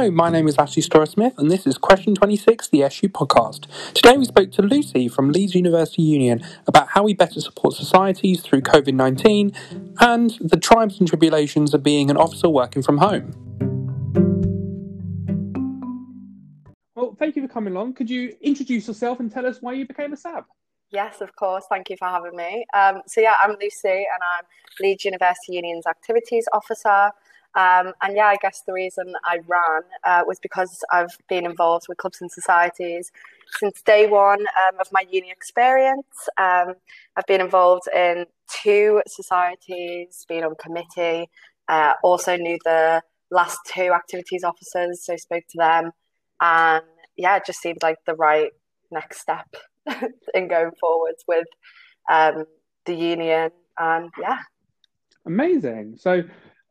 Hello, my name is Ashley Storer-Smith, and this is Question 26, the SU podcast. Today we spoke to Lucy from Leeds University Union about how we better support societies through COVID-19 and the triumphs and tribulations of being an officer working from home. Well, thank you for coming along. Could you introduce yourself and tell us why you became a SAB? Yes, of course. Thank you for having me. I'm Lucy, and I'm Leeds University Union's Activities Officer. I guess the reason I ran was because I've been involved with clubs and societies since day one of my uni experience. I've been involved in 2 societies, been on committee, also knew the last 2 activities officers, so spoke to them. And it just seemed like the right next step in going forwards with the union. And Amazing. So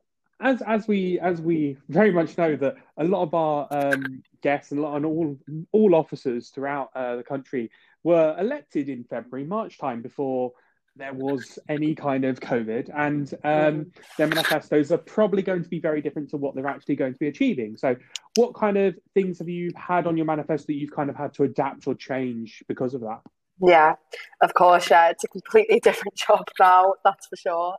as we very much know that a lot of our guests and all officers throughout the country were elected in February, March time before there was any kind of COVID, and their manifestos are probably going to be very different to what they're actually going to be achieving. So what kind of things have you had on your manifesto that you've kind of had to adapt or change because of that? Yeah, of course. Yeah, it's a completely different job now, that's for sure.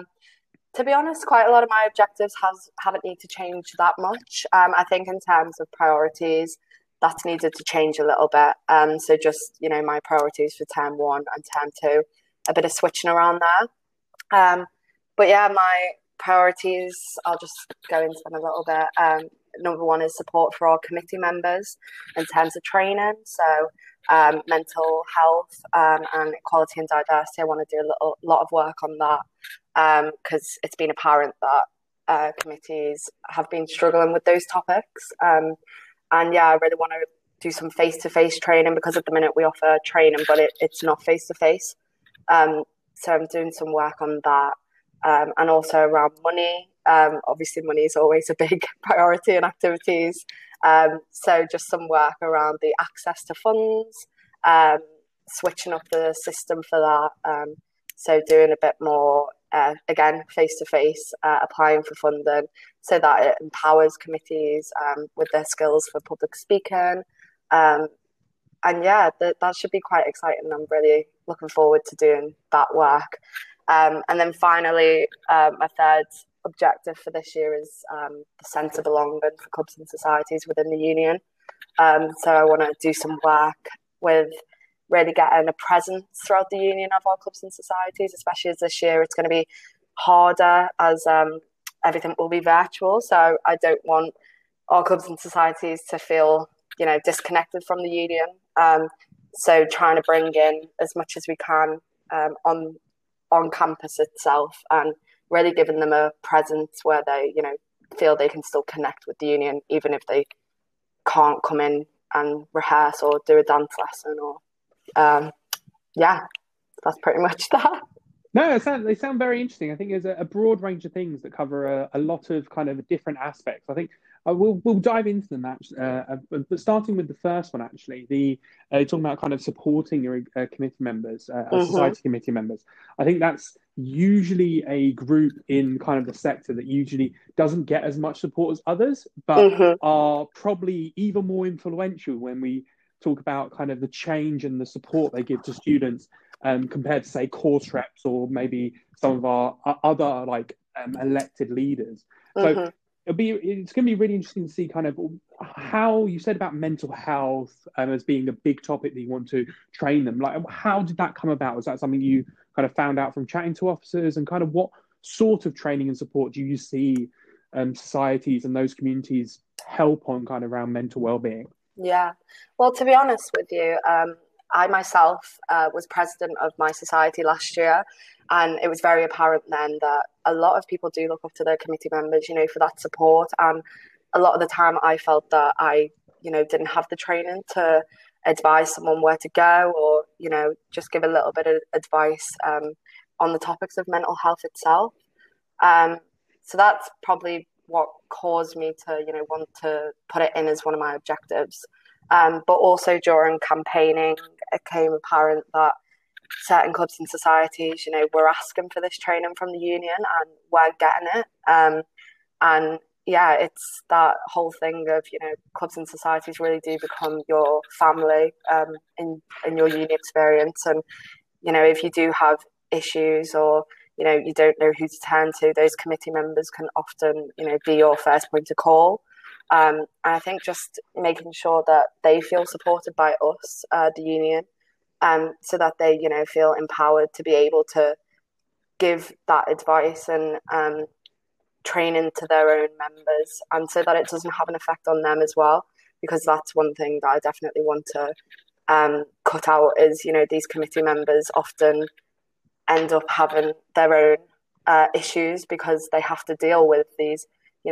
To be honest, quite a lot of my objectives haven't needed to change that much. I think in terms of priorities, that's needed to change a little bit. So just, my priorities for term 1 and term 2, a bit of switching around there. My priorities, I'll just go into them a little bit. Number 1 is support for our committee members in terms of training. So mental health and equality and diversity. I want to do a lot of work on that because it's been apparent that committees have been struggling with those topics. I really want to do some face-to-face training because at the minute we offer training, but it's not face-to-face. So I'm doing some work on that and also around money. Obviously, money is always a big priority in activities. So just some work around the access to funds, switching up the system for that. So doing a bit more, again, face-to-face, applying for funding so that it empowers committees with their skills for public speaking. That should be quite exciting. I'm really looking forward to doing that work. And then finally, my third objective for this year is the sense of belonging for clubs and societies within the union. So I want to do some work with really getting a presence throughout the union of our clubs and societies, especially as this year it's going to be harder as everything will be virtual. So I don't want our clubs and societies to feel, disconnected from the union. So trying to bring in as much as we can on campus itself and really giving them a presence where they, feel they can still connect with the union, even if they can't come in and rehearse or do a dance lesson or, that's pretty much that. No, they sound very interesting. I think there's a broad range of things that cover a lot of kind of different aspects. I think we'll dive into them, but starting with the first one, actually, talking about kind of supporting your committee members, society committee members. I think that's usually a group in kind of the sector that usually doesn't get as much support as others, but are probably even more influential when we talk about kind of the change and the support they give to students compared to, say, course reps or maybe some of our other elected leaders. So it's going to be really interesting to see kind of how you said about mental health as being a big topic that you want to train them. Like, how did that come about? Was that something you kind of found out from chatting to officers, and kind of what sort of training and support do you see societies and those communities help on kind of around mental well-being? Yeah, well, to be honest with you, I myself was president of my society last year, and it was very apparent then that a lot of people do look up to their committee members, for that support. And a lot of the time I felt that I, didn't have the training to advise someone where to go or, just give a little bit of advice on the topics of mental health itself. So that's probably what caused me to, want to put it in as one of my objectives. But also during campaigning, it became apparent that certain clubs and societies, were asking for this training from the union and weren't getting it. And yeah, it's that whole thing of, clubs and societies really do become your family, in your uni experience. And, if you do have issues, or, you don't know who to turn to, those committee members can often, be your first point of call. And I think just making sure that they feel supported by us, the union, so that they, feel empowered to be able to give that advice and, training to their own members, and so that it doesn't have an effect on them as well. Because that's one thing that I definitely want to, cut out is, these committee members often end up having their own, issues, because they have to deal with these,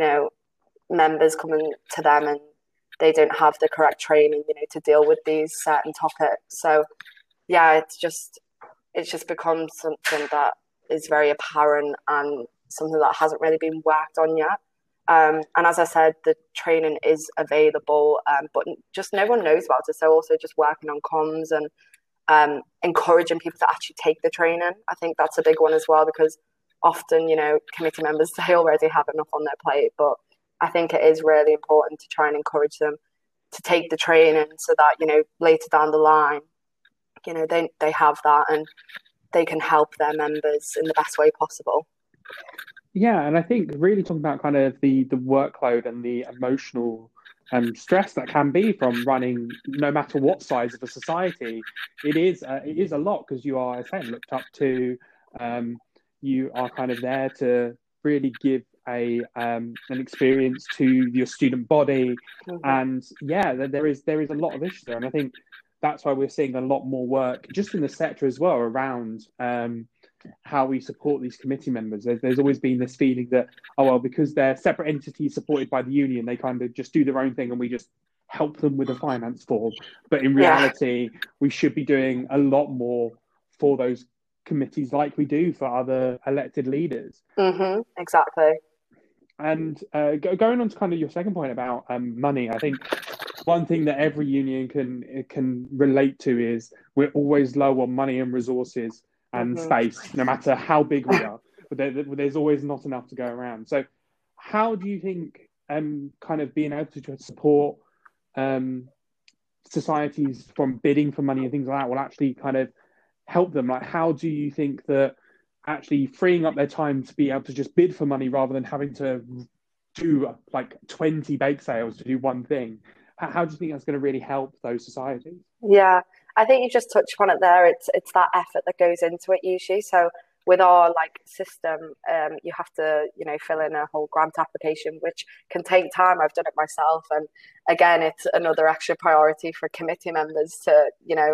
members coming to them, and they don't have the correct training, to deal with these certain topics. So yeah, it's just become something that is very apparent, and something that hasn't really been worked on yet. And as I said, the training is available, but just no one knows about it. So also just working on comms, and, encouraging people to actually take the training. I think that's a big one as well, because often, committee members, they already have enough on their plate, but I think it is really important to try and encourage them to take the training, so that, later down the line, they have that, and they can help their members in the best way possible. Yeah, and I think really talking about kind of the workload and the emotional stress that can be from running, no matter what size of a society, it is a lot, because you are, as I said, looked up to. You are kind of there to really give an experience to your student body, Mm-hmm. and yeah, there is a lot of issues there, and I think that's why we're seeing a lot more work just in the sector as well around how we support these committee members. There's always been this feeling that, oh well, because they're separate entities supported by the union, they kind of just do their own thing, and we just help them with a finance form. But in Yeah. reality, we should be doing a lot more for those committees, like we do for other elected leaders. Exactly. And going on to kind of your second point about money, I think one thing that every union can relate to is we're always low on money and resources and hmm space, no matter how big we are. But there's always not enough to go around. So, how do you think kind of being able to support societies from bidding for money and things like that will actually kind of help them? Like, how do you think that actually freeing up their time to be able to just bid for money rather than having to do like 20 bake sales to do one thing, how do you think that's going to really help those societies? Yeah, I think you just touched on it there. It's that effort that goes into it usually. So with our like system, you have to, fill in a whole grant application, which can take time. I've done it myself, and again, it's another extra priority for committee members to,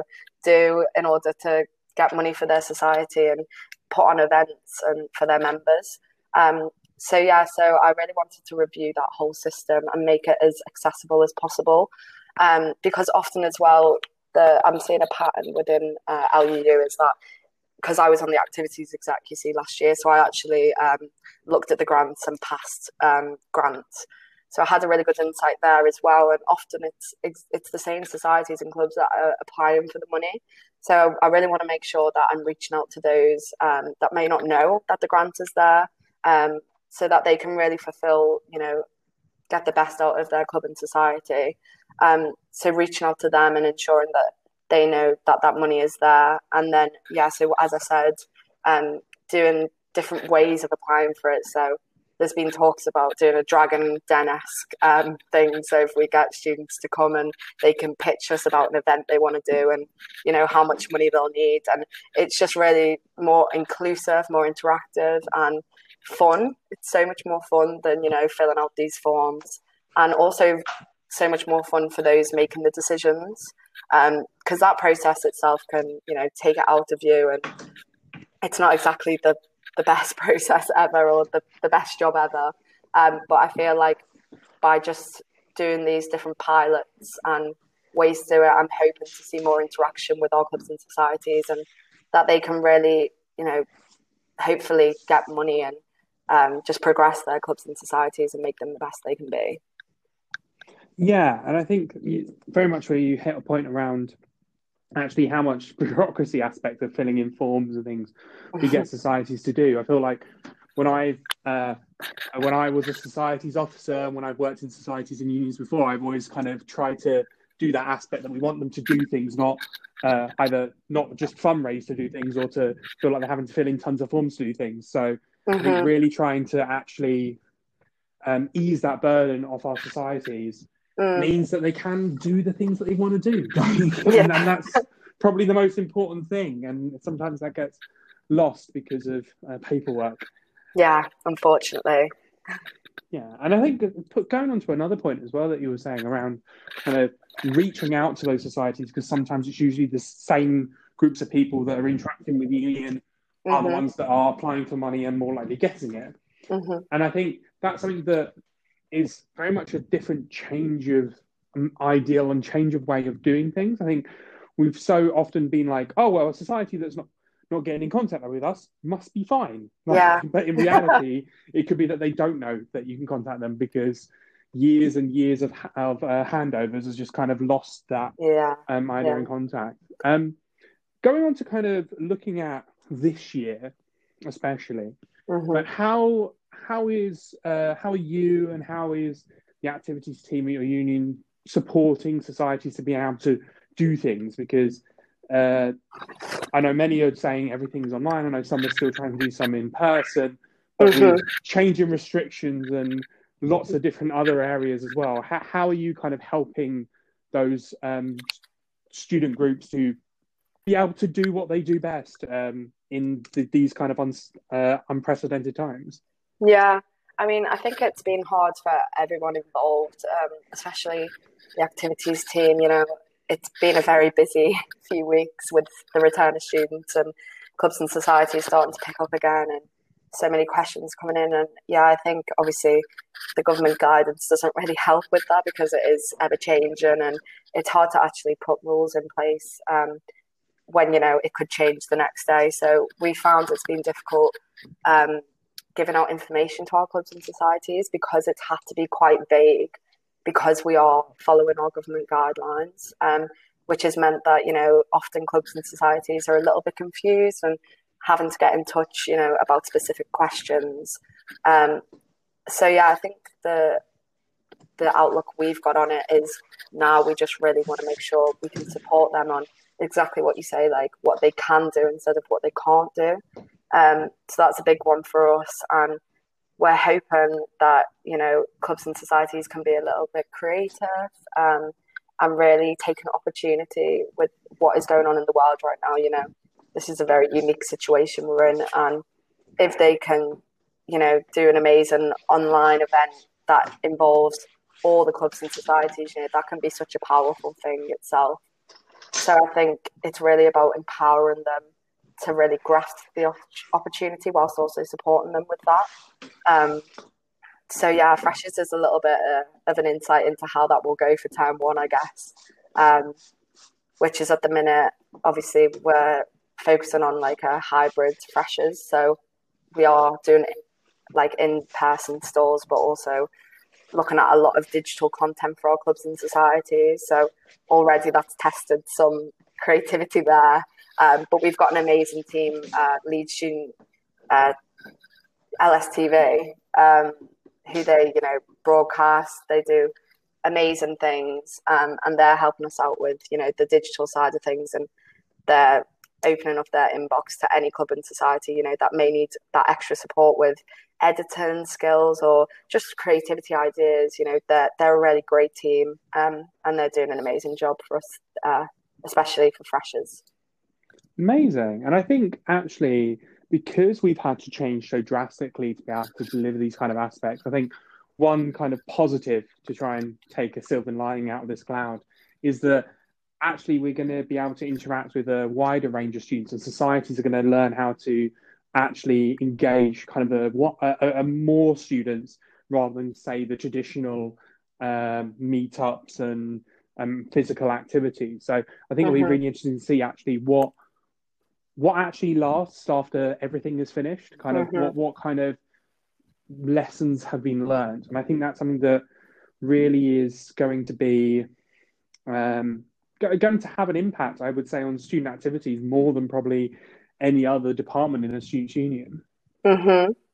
do in order to get money for their society and put on events and for their members. So yeah, so I really wanted to review that whole system and make it as accessible as possible, because often as well, I'm seeing a pattern within LUU is that, because I was on the activities exec, you see, last year, so I actually looked at the grants and passed grants. So I had a really good insight there as well. And often it's the same societies and clubs that are applying for the money. So I really want to make sure that I'm reaching out to those that may not know that the grant is there, so that they can really fulfill, get the best out of their club and society. So reaching out to them and ensuring that they know that that money is there. And then, yeah, so as I said, doing different ways of applying for it. So there's been talks about doing a Dragon Den-esque thing. So if we get students to come and they can pitch us about an event they want to do, and, how much money they'll need. And it's just really more inclusive, more interactive and fun. It's so much more fun than, filling out these forms. And also so much more fun for those making the decisions. Because that process itself can, take it out of you, and it's not exactly the best process ever, or the best job ever. But I feel like by just doing these different pilots and ways to do it, I'm hoping to see more interaction with our clubs and societies, and that they can really, hopefully get money and just progress their clubs and societies and make them the best they can be. Yeah, and I think very much where you hit a point around actually how much bureaucracy aspect of filling in forms and things we get societies to do. I feel like when when I was a societies officer, and when I've worked in societies and unions before, I've always kind of tried to do that aspect that we want them to do things, not either not just fundraise to do things or to feel like they're having to fill in tons of forms to do things. So I think really trying to actually ease that burden off our societies means that they can do the things that they want to do. and that's probably the most important thing. And sometimes that gets lost because of paperwork. Yeah, unfortunately. Yeah, and I think going on to another point as well that you were saying around kind of reaching out to those societies, because sometimes it's usually the same groups of people that are interacting with the union are the ones that are applying for money and more likely getting it. And I think that's something that is very much a different change of ideal and change of way of doing things. I think we've so often been like, oh, well, a society that's not getting in contact with us must be fine. But in reality, it could be that they don't know that you can contact them because years and years of handovers has just kind of lost that idea in contact. Going on to kind of looking at this year, especially, but how are you and how is the activities team at your union supporting societies to be able to do things? Because I know many are saying everything's online. I know some are still trying to do some in person, but with changing restrictions and lots of different other areas as well. How are you kind of helping those student groups to be able to do what they do best in these kind of unprecedented times? Yeah, I mean, I think it's been hard for everyone involved, especially the activities team. You know, it's been a very busy few weeks with the return of students and clubs and societies starting to pick up again, and so many questions coming in. And yeah, I think obviously the government guidance doesn't really help with that because it is ever changing and it's hard to actually put rules in place when, you know, it could change the next day. So we found it's been difficult giving out information to our clubs and societies because it's had to be quite vague because we are following our government guidelines, which has meant that, you know, often clubs and societies are a little bit confused and having to get in touch, you know, about specific questions. So yeah, I think the outlook we've got on it is now we just really want to make sure we can support them on exactly what you say, like what they can do instead of what they can't do. So that's a big one for us, and we're hoping that, you know, clubs and societies can be a little bit creative and really take an opportunity with what is going on in the world right now. You know, this is a very unique situation we're in, and if they can, you know, do an amazing online event that involves all the clubs and societies, you know, that can be such a powerful thing itself. So I think it's really about empowering them to really grasp the opportunity whilst also supporting them with that. So yeah, Freshers is a little bit of an insight into how that will go for term one, I guess, which is at the minute, obviously, we're focusing on like a hybrid Freshers. So we are doing like in-person stalls, but also looking at a lot of digital content for our clubs and societies. So already that's tested some creativity there. But we've got an amazing team, Leeds Student LSTV, who they, you know, broadcast. They do amazing things, and they're helping us out with, you know, the digital side of things, and they're opening up their inbox to any club and society, you know, that may need that extra support with editing skills or just creativity ideas. You know, they're a really great team, and they're doing an amazing job for us, especially for Freshers. Amazing. And I think actually, because we've had to change so drastically to be able to deliver these kind of aspects, I think one kind of positive to try and take a silver lining out of this cloud is that actually we're going to be able to interact with a wider range of students, and societies are going to learn how to actually engage kind of a more students rather than, say, the traditional meetups and physical activities. So I think it'll be really interesting to see actually what actually lasts after everything is finished, kind of what kind of lessons have been learned. And I think that's something that really is going to be going to have an impact, I would say, on student activities more than probably any other department in a students' union.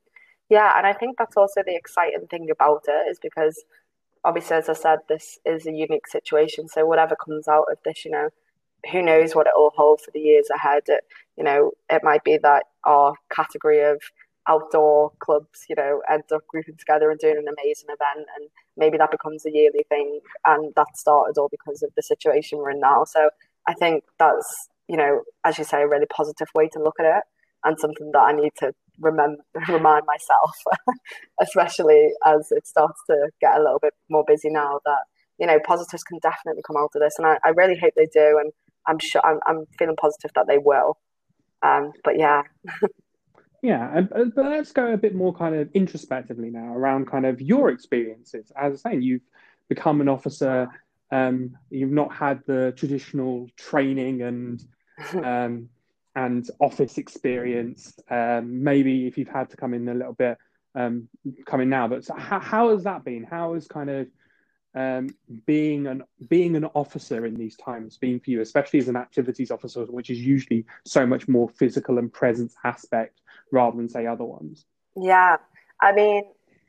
Yeah, and I think that's also the exciting thing about it is because obviously, as I said, this is a unique situation. So whatever comes out of this, who knows what it will hold for the years ahead. It might be that our category of outdoor clubs, ends up grouping together and doing an amazing event, and maybe that becomes a yearly thing, and that started all because of the situation we're in now. So I think that's, as you say, a really positive way to look at it, and something that I need to remember remind myself, especially as it starts to get a little bit more busy now. That positives can definitely come out of this, and I really hope they do, and I'm sure I'm feeling positive that they will. But yeah, Yeah, but let's go a bit more kind of introspectively now around kind of your experiences. As I was saying, you've become an officer. You've not had the traditional training um, and office experience. Maybe if you've had to come in a little bit, come in now. But so how has that been? How has kind of um, being an officer in these times been for you, especially as an activities officer, which is usually so much more physical and presence aspect rather than say other ones? yeah. I mean,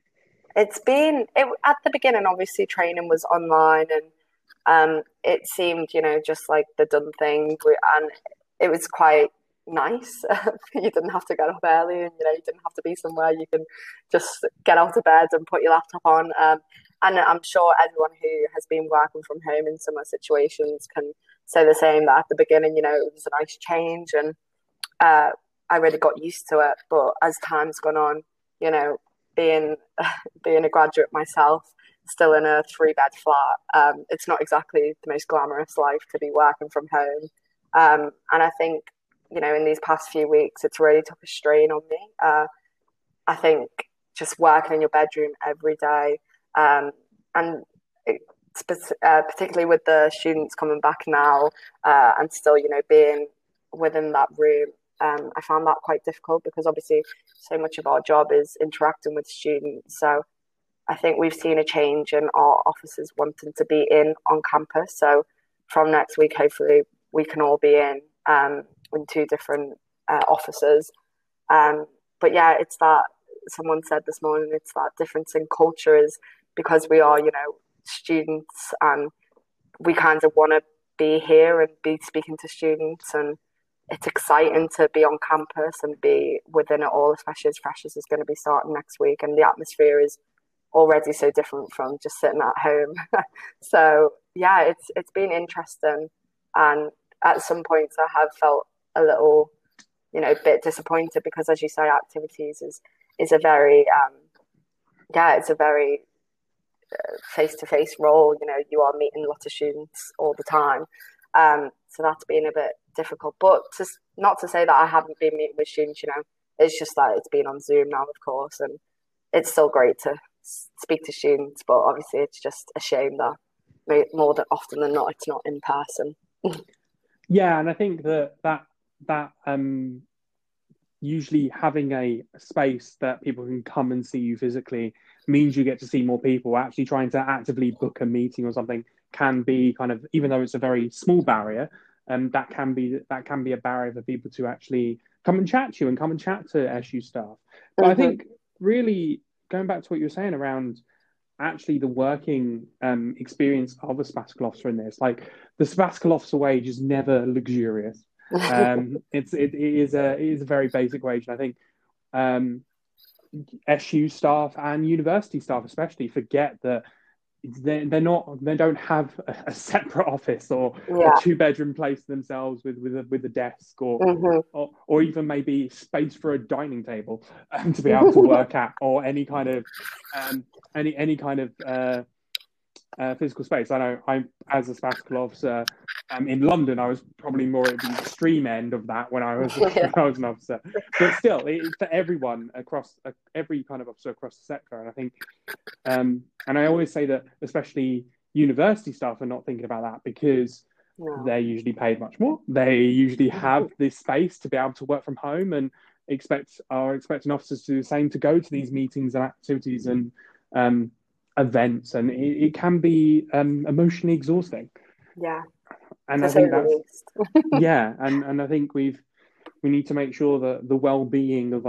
at the beginning. Obviously, training was online, and it seemed, just like the done thing, and it was quite nice. You didn't have to get up early, and you didn't have to be somewhere. You can just get out of bed and put your laptop on. And I'm sure everyone who has been working from home in similar situations can say the same. That at the beginning, it was a nice change, and uh, I really got used to it. But as time's gone on, you know, being being a graduate myself, still in a three-bed flat, it's not exactly the most glamorous life to be working from home. And I think, in these past few weeks, it's really took a strain on me. I think just working in your bedroom every day, and particularly with the students coming back now, and still, being within that room, I found that quite difficult because obviously so much of our job is interacting with students. So I think we've seen a change in our officers wanting to be in on campus. So from next week, hopefully, we can all be in two different offices. But yeah, it's that someone said this morning, it's that difference in culture is because we are, students, and we kind of want to be here and be speaking to students, and it's exciting to be on campus and be within it all, especially as freshers is going to be starting next week, and the atmosphere is already so different from just sitting at home. So yeah, it's been interesting, and at some points I have felt a little, bit disappointed because, as you say, activities is a very yeah, it's a very face to face role. You are meeting lots of students all the time, so that's been a bit difficult. But not to say that I haven't been meeting with students. It's just that it's been on Zoom now, of course, and it's still great to speak to students. But obviously, it's just a shame that more than often than not, it's not in person. Yeah, and I think that usually having a space that people can come and see you physically means you get to see more people. Actually, trying to actively book a meeting or something can be kind of, even though it's a very small barrier, that can be a barrier for people to actually come and chat to you and come and chat to SU staff. But I Mm-hmm. think really going back to what you were saying around actually the working experience of a sabbatical officer in this, like the sabbatical officer wage is never luxurious. It is a very basic wage, and I think um, SU staff and university staff especially forget that they don't have a separate office or a Yeah. two-bedroom place themselves with a desk Mm-hmm. or even maybe space for a dining table to be able to work at, or um, any kind of physical space. I know I'm as a sabbatical officer in London, I was probably more at the extreme end of that when I was Yeah. when I was an officer. But still, it's for everyone across every kind of officer across the sector. And I think, and I always say that, especially university staff are not thinking about that because No. they're usually paid much more. They usually have this space to be able to work from home and are expecting officers to do the same, to go to these meetings and activities and um, events, and it can be emotionally exhausting. Yeah. And To I say think the that's least. yeah, and I think we need to make sure that the well-being of our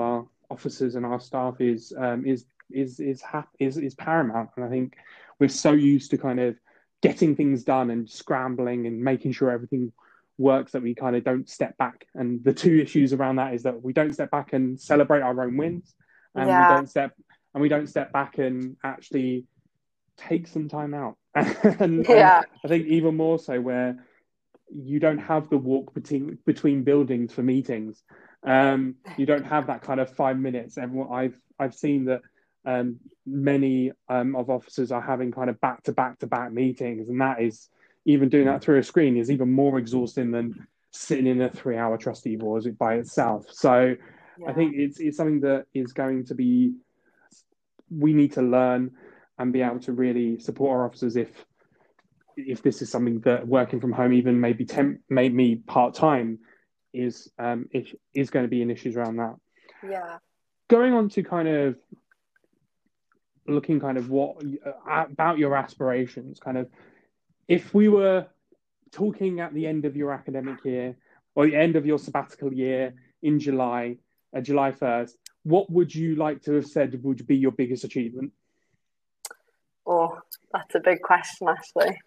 officers and our staff is paramount. And I think we're so used to kind of getting things done and scrambling and making sure everything works that we kind of don't step back. And the two issues around that is that we don't step back and celebrate our own wins, and we don't step back and actually take some time out. and I think even more so where you don't have the walk between buildings for meetings. You don't have that kind of 5 minutes. And I've seen that many of officers are having kind of back-to-back meetings, and that is, even doing that through a screen is even more exhausting than sitting in a 3-hour trustee board by itself. So I think it's something that is going to be, we need to learn and be able to really support our officers if this is something that working from home, even maybe part-time, is going to be an issue around that. Yeah. Going on to kind of looking kind of what about your aspirations, kind of if we were talking at the end of your academic year or the end of your sabbatical year in July 1st, what would you like to have said would be your biggest achievement? Oh, that's a big question, actually.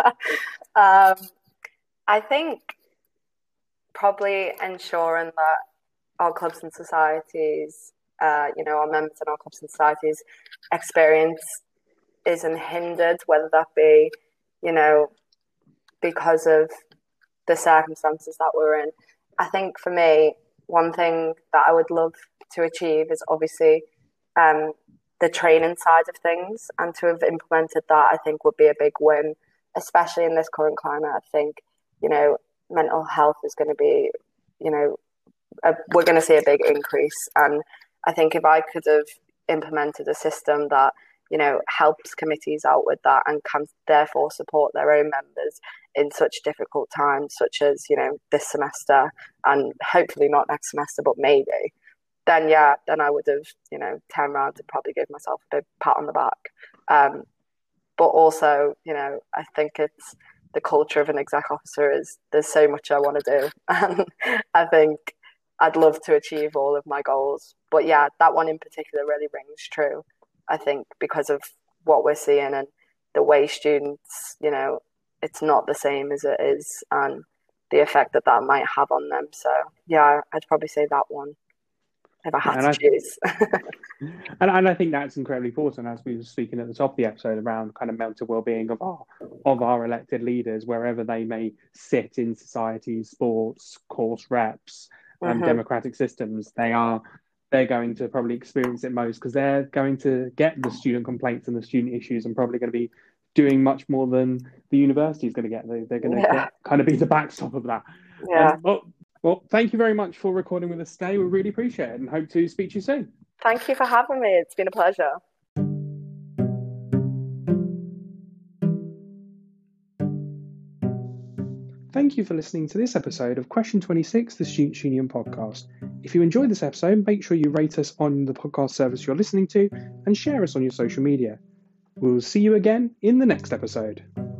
I think probably ensuring that our clubs and societies, our members in our clubs and societies experience isn't hindered, whether that be, because of the circumstances that we're in. I think for me, one thing that I would love to achieve is obviously the training side of things, and to have implemented that, I think would be a big win, especially in this current climate. I think, mental health is going to be, we're going to see a big increase. And I think if I could have implemented a system that, helps committees out with that and can therefore support their own members in such difficult times, such as, this semester and hopefully not next semester, but maybe, then I would have, turned around and probably give myself a big pat on the back. But also, I think it's the culture of an exec officer is there's so much I want to do. And I think I'd love to achieve all of my goals. But that one in particular really rings true, I think, because of what we're seeing and the way students, it's not the same as it is, and the effect that might have on them. So, I'd probably say that one, if I had to choose. And I think that's incredibly important, as we were speaking at the top of the episode, around kind of mental well-being of our elected leaders, wherever they may sit in society, sports, course reps, democratic systems. They're going to probably experience it most, because they're going to get the student complaints and the student issues, and probably going to be doing much more than the university is going to get. They're going to kind of be the backstop of that. Yeah. Well, thank you very much for recording with us today. We really appreciate it and hope to speak to you soon. Thank you for having me. It's been a pleasure. Thank you for listening to this episode of Question 26, the Students' Union podcast. If you enjoyed this episode, make sure you rate us on the podcast service you're listening to and share us on your social media. We'll see you again in the next episode.